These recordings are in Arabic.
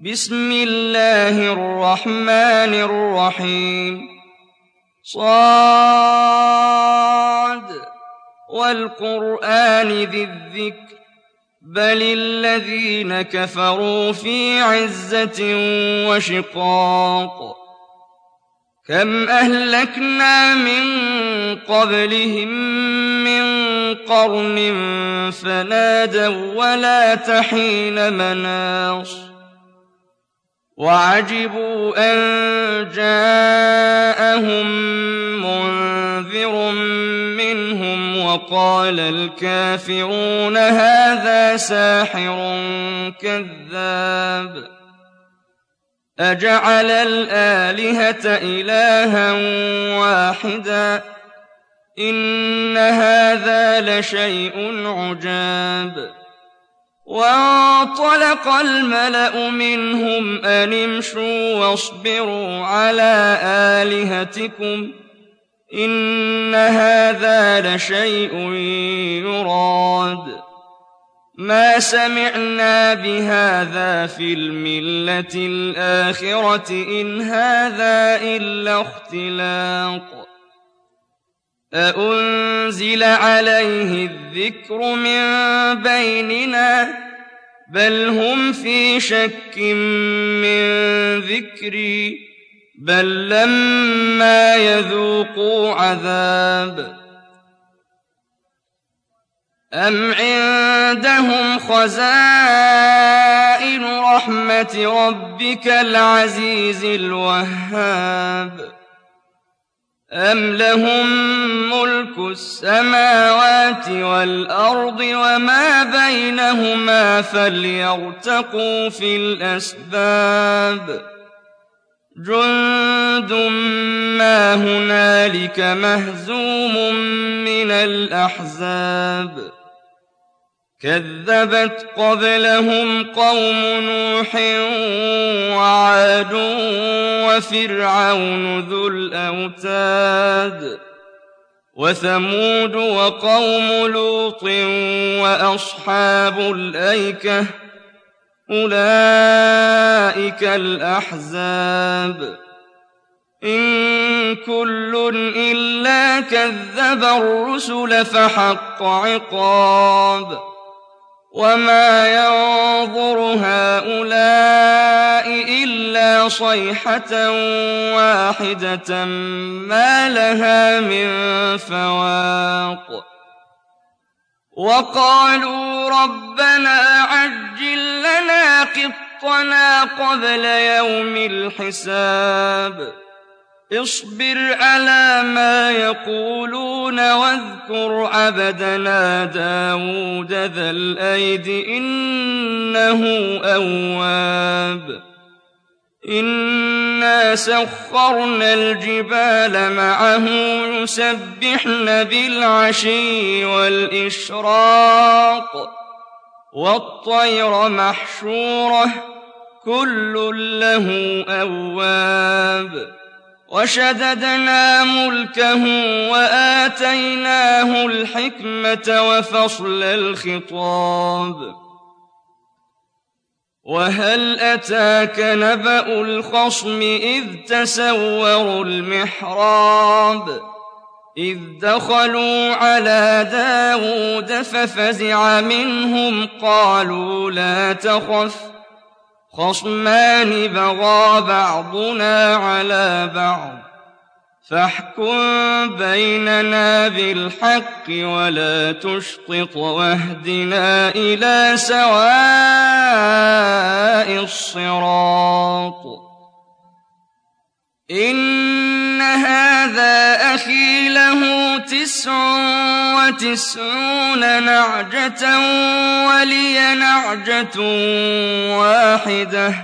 بسم الله الرحمن الرحيم صاد والقرآن ذي الذكر بل الذين كفروا في عزة وشقاق كم أهلكنا من قبلهم من قرن فنادوا ولا تحين مناص وعجبوا أن جاءهم منذر منهم وقال الكافرون هذا ساحر كذاب أجعل الآلهة إلها واحدا إن هذا لشيء عجاب وانطلق الملأ منهم أن امشوا واصبروا على آلهتكم إن هذا لشيء يراد ما سمعنا بهذا في الملة الآخرة إن هذا إلا اختلاق أأنزل عليه الذكر من بيننا بل هم في شك من ذكري بل لما يذوقوا عذاب أم عندهم خزائن رحمة ربك العزيز الوهاب أم لهم ملك السماوات والأرض وما بينهما فليرتقوا في الأسباب جند ما هنالك مهزوم من الأحزاب كذبت قبلهم قوم نوح وعاد وفرعون ذو الأوتاد وثمود وقوم لوط وأصحاب الأيكة أولئك الأحزاب إن كل إلا كذب الرسل فحق عقاب وما ينظر هؤلاء إلا صيحة واحدة ما لها من فواق وقالوا ربنا عجل لنا قطنا قبل يوم الحساب اصبر على ما يقولون واذكر عبدنا داود ذا الأيد إنه أواب إنا سخرنا الجبال معه يسبحن بالعشي والإشراق والطير محشورة كل له أواب وشددنا ملكه وآتيناه الحكمة وفصل الخطاب وهل أتاك نبأ الخصم إذ تسوروا المحراب إذ دخلوا على داود ففزع منهم قالوا لا تخف خصمان بغى بعضنا على بعض فاحكم بيننا بالحق ولا تشطط واهدنا إلى سواء الصراط إن هذا أخي له 99 نعجة ولي نعجة واحدة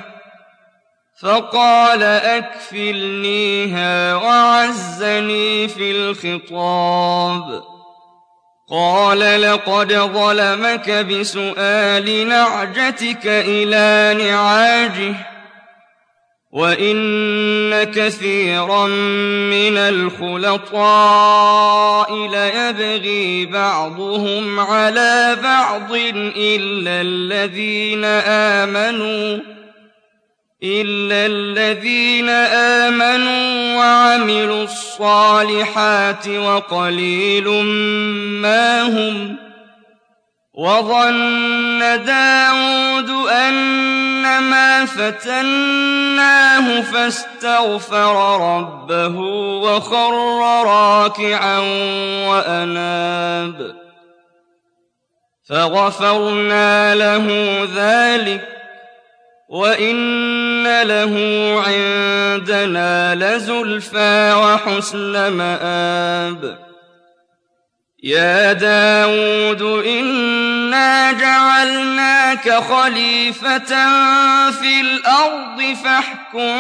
فقال أكفلنيها وعزني في الخطاب قال لقد ظلمك بسؤال نعجتك إلى نعاجه وإن كثيرا من الخلطاء ليبغي بعضهم على بعض إلا الذين آمنوا إلا الذين آمنوا وعملوا الصالحات وقليل ما هم. وظن داود أنما فتناه فاستغفر ربه وخر راكعا وأناب فغفرنا له ذلك وإن له عندنا لزلفى وحسن مآب. يا داود إنا جعلناك خليفة في الأرض فاحكم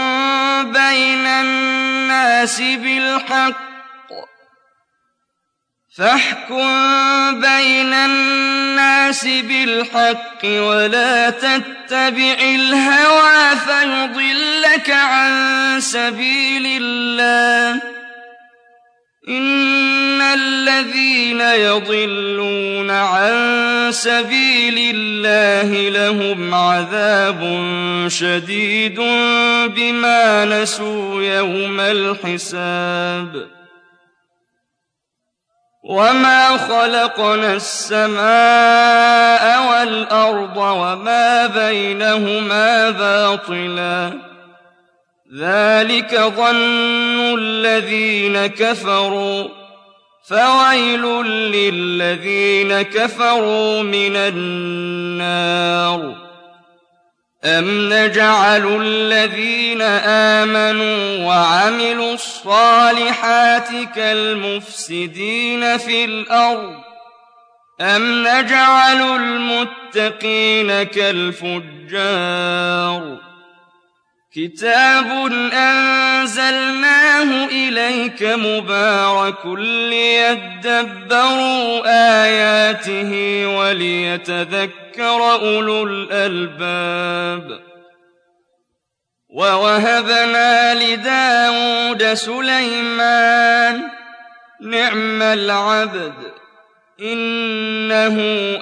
بين الناس بالحق ولا تتبع الهوى فيضلك عن سبيل الله. إن الذين يضلون عن سبيل الله لهم عذاب شديد بما نسوا يوم الحساب. وما خلقنا السماء والأرض وما بينهما باطلا ذلك ظن الذين كفروا فويل للذين كفروا من النار. أم نجعل الذين آمنوا وعملوا الصالحات كالمفسدين في الأرض أم نجعل المتقين كالفجار. كتاب أنزلناه إليك مبارك ليدبروا آياته وليتذكر أولو الألباب. ووهبنا لداود سليمان نعم العبد إنه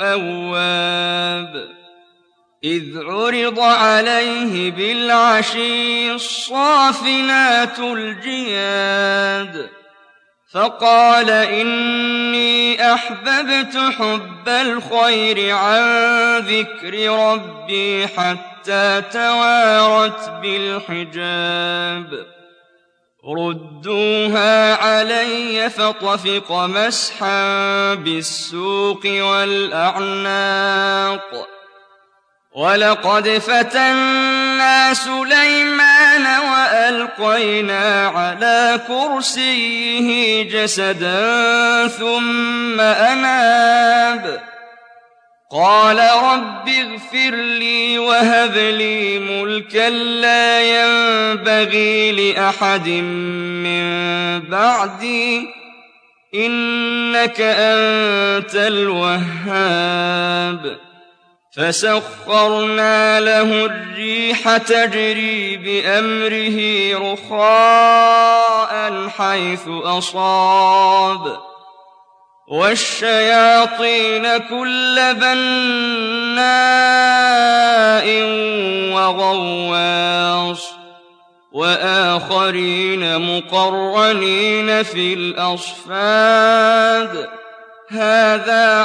أواب. إذ عرض عليه بالعشي الصافنات الجياد فقال إني أحببت حب الخير عن ذكر ربي حتى توارت بالحجاب. ردوها علي فطفق مسحا بالسوق والأعناق. ولقد فتنا سليمان وألقينا على كرسيه جسدا ثم أناب قال رب اغفر لي وهب لي ملكا لا ينبغي لأحد من بعدي إنك أنت الوهاب. فسخرنا له الريح تجري بأمره رخاء حيث أصاب والشياطين كل بناء وغواص وآخرين مقرنين في الأصفاد. هذا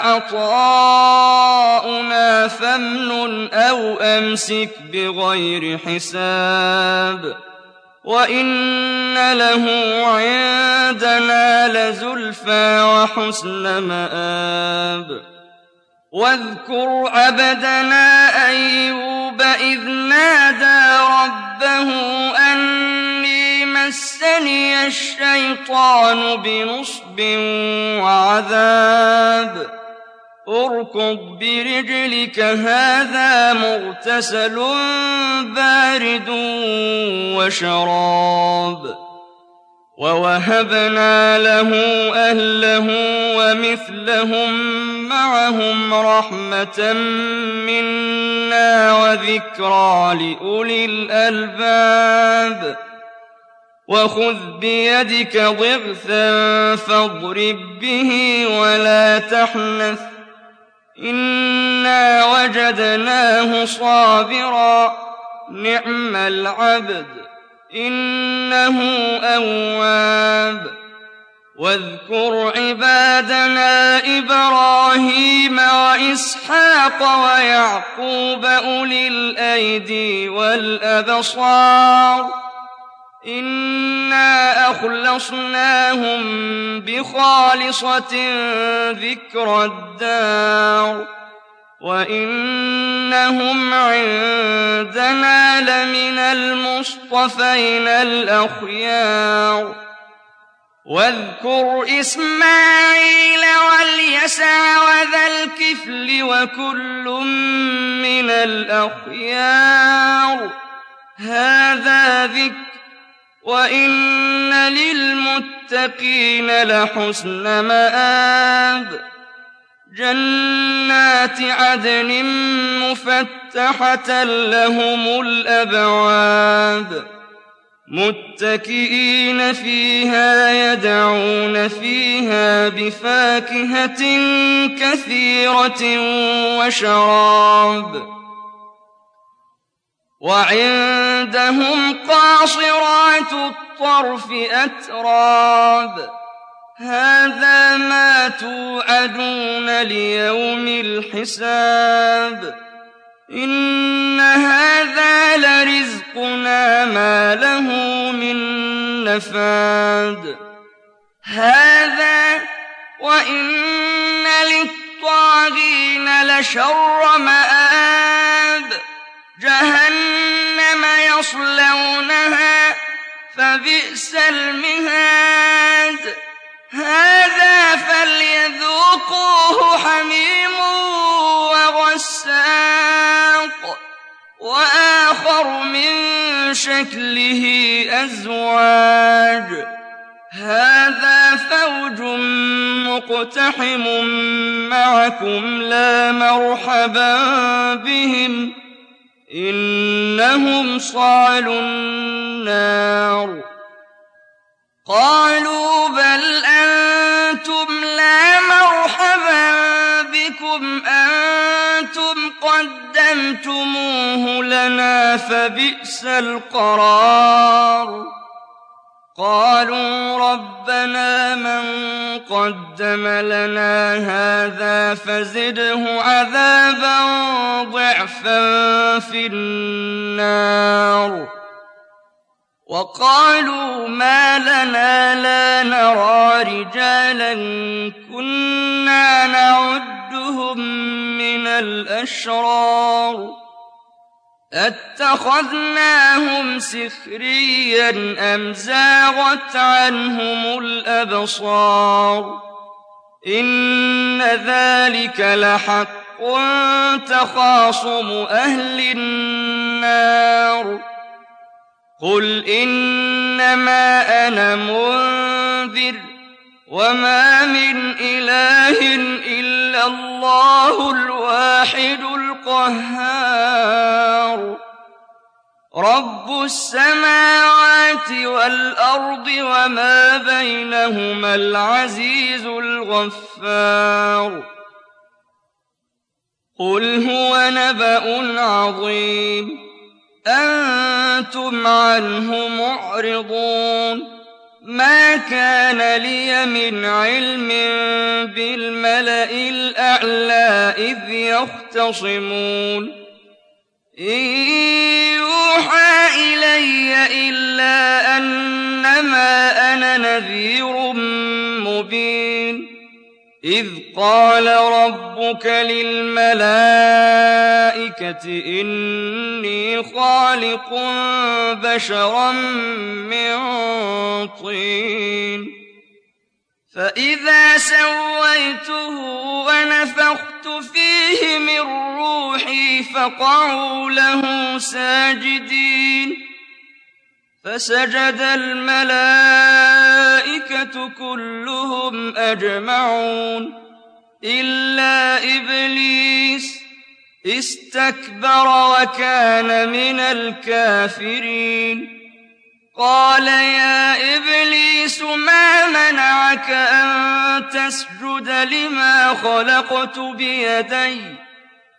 عطاؤنا فامنن أو أمسك بغير حساب. وإن له عندنا لزلفى وحسن مآب. واذكر عبدنا أيوب إذ نادى ربه أني مسني الشيطان بنصب وعذاب. اركض برجلك هذا مغتسل بارد وشراب. ووهبنا له أهله ومثلهم معهم رحمة منا وذكرى لأولي الألباب. وخذ بيدك ضغثا فاضرب به ولا تحنث إنا وجدناه صابرا نعم العبد إنه أواب. واذكر عبادنا إبراهيم وإسحاق ويعقوب أولي الأيدي والأبصار إنا أخلصناهم بخالصة ذكر الدار وإنهم عندنا لمن المصطفين الأخيار. واذكر إسماعيل واليسع وذا الكفل وكل من الأخيار هذا ذكر وإن للمتقين لحسن مآب. جنات عدن مفتحة لهم الأبواب متكئين فيها يدعون فيها بفاكهة كثيرة وشراب. وعندهم قاصرات الطرف أتراب هذا ما توعدون ليوم الحساب إن هذا لرزقنا ما له من نفاد. هذا وإن للطاغين لشر مآب جهنم يصلونها فبئس المهاد. هذا فليذوقوه حميم وغساق وآخر من شكله أزواج هذا فوج مقتحم معكم لا مرحبا بهم إنهم صالوا النار. قالوا بل أنتم لا مرحبا بكم أنتم قدمتموه لنا فبئس القرار. قالوا ربنا من قدم لنا هذا فزده عذابا ضعفا في النار. وقالوا ما لنا لا نرى رجالا كنا نعدهم من الأشرار أتخذناهم سخريا أم زاغت عنهم الأبصار إن ذلك لحق تخاصم أهل النار. قل إنما أنا منذر وما من إله إلا الله الواحد القهار رب السماوات والأرض وما بينهما العزيز الغفار. قل هو نبأ عظيم أنتم عنه معرضون ما كان لي من علم بالملأ الأعلى إذ يختصمون إن يوحى إلي إلا أنما أنا نذير مبين إذ قال ربك للملائكة إني خالق بشرا من طين فإذا سويته ونفخت فيه من روحي فقعوا له ساجدين فسجد الملائكة كلهم أجمعون إلا إبليس استكبر وكان من الكافرين قال يا إبليس ما منعك أن تسجد لما خلقت بيدي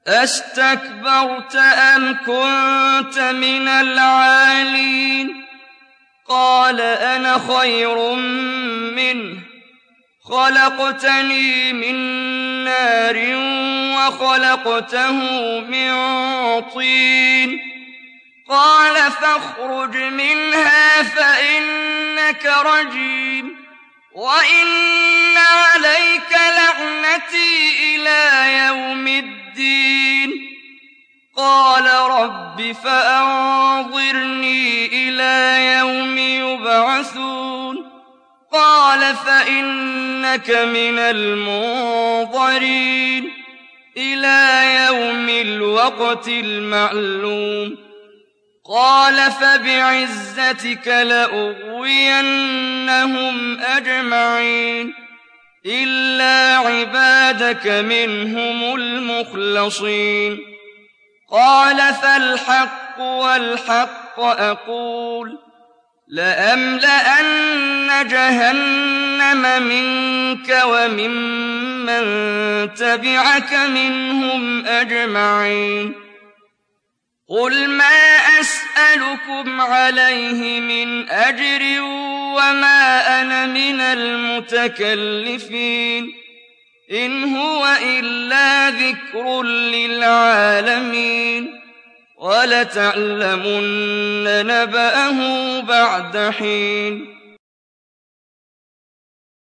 أَسْتَكْبَرْتَ أَمْ كُنتَ مِنَ الْعَالِينَ قَالَ أَنَا خَيْرٌ مِّنْهُ خَلَقْتَنِي مِن نَّارٍ وَخَلَقْتَهُ مِن طِينٍ قَالَ فَاخْرُجْ مِنْهَا فَإِنَّكَ رَجِيمٌ وَإِنَّ عَلَيْكَ لَعْنَتِي إِلَىٰ يَوْمِ الدِّينِ قَالَ رَبِّ فَأَنظِرْنِي إِلَىٰ يَوْمِ يُبْعَثُونَ قَالَ فَإِنَّكَ مِنَ الْمُنظَرِينَ إِلَىٰ يَوْمِ الْوَقْتِ الْمَعْلُومِ قَالَ فَبِعِزَّتِكَ لَأُغْوِيَنَّهُمْ أَجْمَعِينَ إِلَّا عِبَادَكَ مِنْهُمُ الْمُخْلَصِينَ قَالَ فَالْحَقُّ وَالْحَقَّ أَقُولُ لَأَمْلَأَنَّ جَهَنَّمَ مِنكَ وَمِمَّن تَبِعَكَ مِنْهُمْ أَجْمَعِينَ قُلْ مَا أَسْأَلُكُمْ عَلَيْهِ مِنْ أَجْرٍ وَمَا أَنَا مِنَ الْمُتَكَلِّفِينَ إِنْ هُوَ إِلَّا ذِكْرٌ لِّلْعَالَمِينَ وَلَتَعْلَمُنَّ نَبَأَهُ بَعْدَ حِينٍ